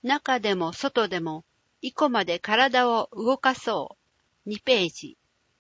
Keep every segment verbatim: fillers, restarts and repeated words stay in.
中でも外でも、いこまで体を動かそう。にページ。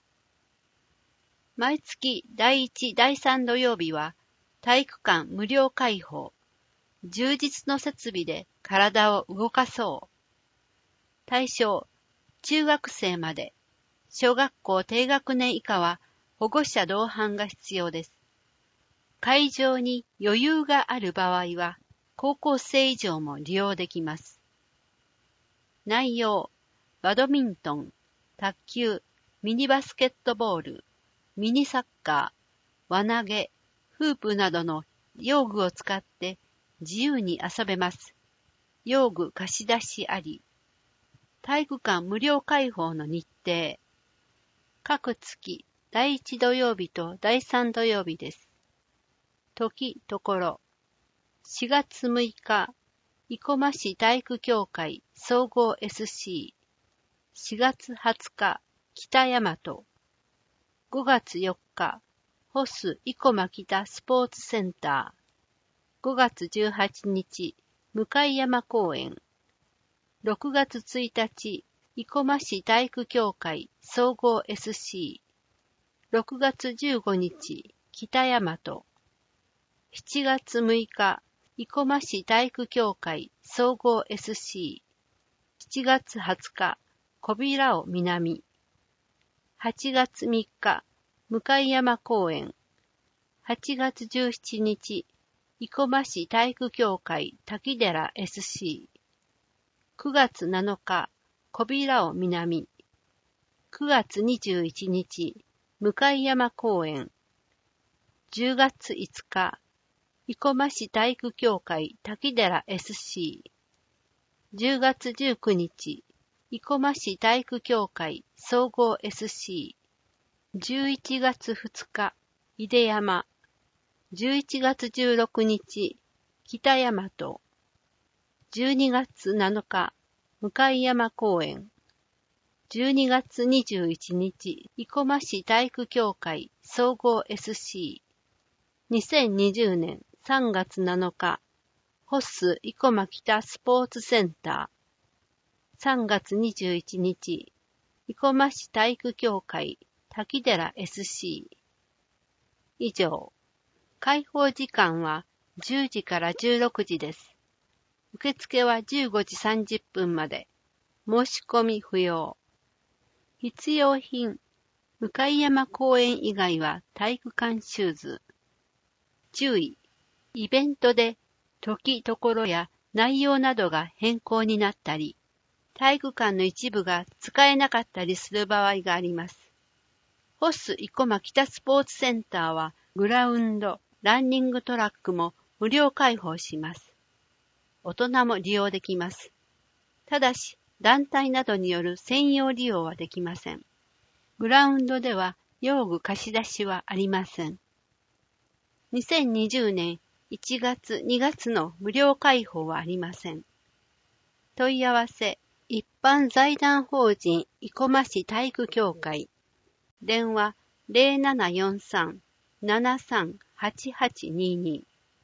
毎月だいいち、だいさん土曜日は、体育館無料開放。充実の設備で体を動かそう。対象、中学生まで。小学校低学年以下は保護者同伴が必要です。会場に余裕がある場合は、高校生以上も利用できます。内容、バドミントン、卓球、ミニバスケットボール、ミニサッカー、輪投げ、フープなどの用具を使って自由に遊べます。用具貸し出しあり。体育館無料開放の日程。各月だいいち土曜日とだいさん土曜日です。時、ところ。しがつむいか、生駒市体育協会総合 エスシー。しがつはつか、北大和。ごがつよっか、ホス生駒北スポーツセンター。ごがつじゅうはちにち、向山公園。ろくがつついたち、生駒市体育協会総合 エスシー。ろくがつじゅうごにち、北大和。しちがつむいか、生駒市体育協会総合 エスシー。しちがつはつか、小平尾南。はちがつみっか、向山公園。はちがつじゅうしちにち、生駒市体育協会滝寺 エスシー。くがつなのか、小平尾南。くがつにじゅういちにち、向山公園。じゅうがついつか、生駒市体育協会滝寺 エスシー。じゅうがつじゅうくにち、生駒市体育協会総合 エスシー。じゅういちがつふつか、出山。じゅういちがつじゅうろくにち、北大和。じゅうにがつなのか、向山公園。じゅうにがつにじゅういちにち、生駒市体育協会総合 エスシー。にせんにじゅうねんさんがつなのか、ホス生駒北スポーツセンター。さんがつにじゅういちにち、生駒市体育協会滝寺 エスシー。以上。開放時間はじゅうじからじゅうろくじです。受付はじゅうごじさんじゅっぷんまで。申し込み不要。必要品。向山公園以外は体育館シューズ。注意。イベントで時、ところや内容などが変更になったり、体育館の一部が使えなかったりする場合があります。ホス生駒北スポーツセンターはグラウンド、ランニングトラックも無料開放します。大人も利用できます。ただし、団体などによる専用利用はできません。グラウンドでは用具貸し出しはありません。にせんにじゅうねんいちがつ、にがつの無料開放はありません。問い合わせ、一般財団法人生駒市体育協会。電話ゼロななよんさん ななさんはちはちにに。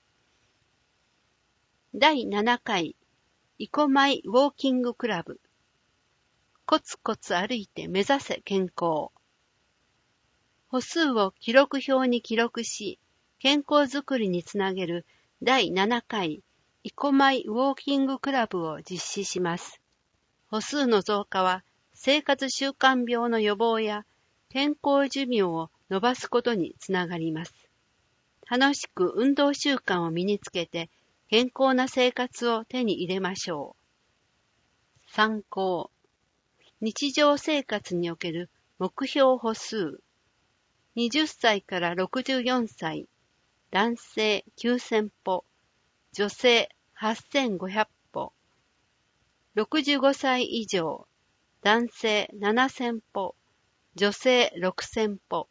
だいななかい生駒井ウォーキングクラブ。コツコツ歩いて目指せ健康。歩数を記録表に記録し、健康づくりにつなげるだいななかい生駒井ウォーキングクラブを実施します。歩数の増加は生活習慣病の予防や健康寿命を伸ばすことにつながります。楽しく運動習慣を身につけて健康な生活を手に入れましょう。参考。日常生活における目標歩数。はたちからろくじゅうよんさい、男性きゅうせんぽ、女性はっせんごひゃくぽ。ろくじゅうごさい以上、男性ななせんぽ、女性ろくせんぽ。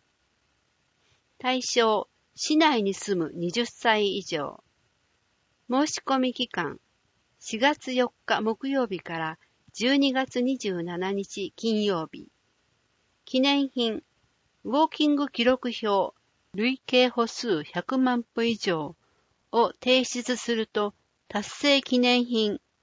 対象、市内に住むはたち以上。申し込み期間、しがつよっか木曜日からじゅうにがつにじゅうしちにち金曜日。記念品、ウォーキング記録表、累計歩数ひゃくまんぽ以上を提出すると達成記念品、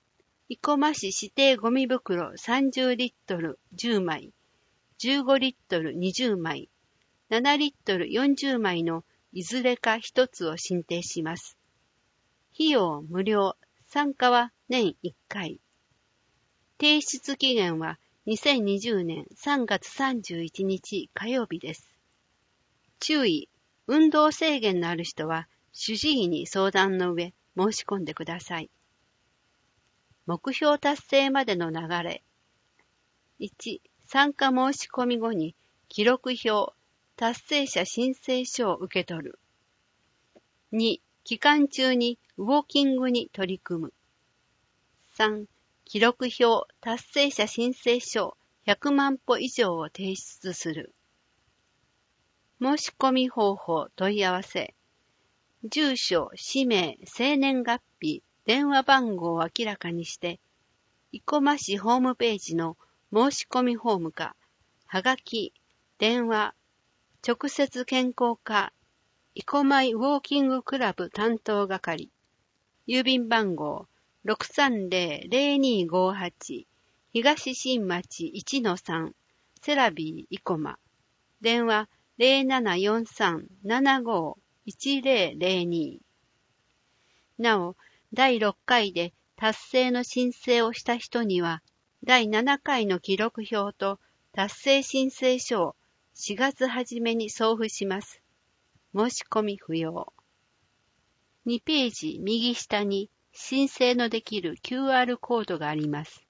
生駒市指定ゴミ袋さんじゅうリットルじゅうまい、じゅうごリットルにじゅうまい、ななリットルよんじゅうまいのいずれか一つを申請します。費用無料、参加は年いっかい。提出期限はにせんにじゅうねんさんがつさんじゅういちにち火曜日です。注意、運動制限のある人は主治医に相談の上申し込んでください。目標達成までの流れ。いち、参加申し込み後に記録表、達成者申請書を受け取る。に、期間中にウォーキングに取り組む。さん、記録表、達成者申請書ひゃくまんぽ以上を提出する。申し込み方法問い合わせ。住所、氏名、生年月日、電話番号を明らかにして、生駒市ホームページの申し込みフォームか、はがき、電話、直接健康課、生駒ウォーキングクラブ担当係、郵便番号 ろくさんぜろ ぜろにごはち 東新町 いちのさん セラビー生駒、電話 ゼロななよんさん ななご いちゼロゼロに。なお、だいろっかいで達成の申請をした人には、だいななかいの記録表と達成申請書をしがつ初めに送付します。申し込み不要。にページ右下に申請のできる キューアール コードがあります。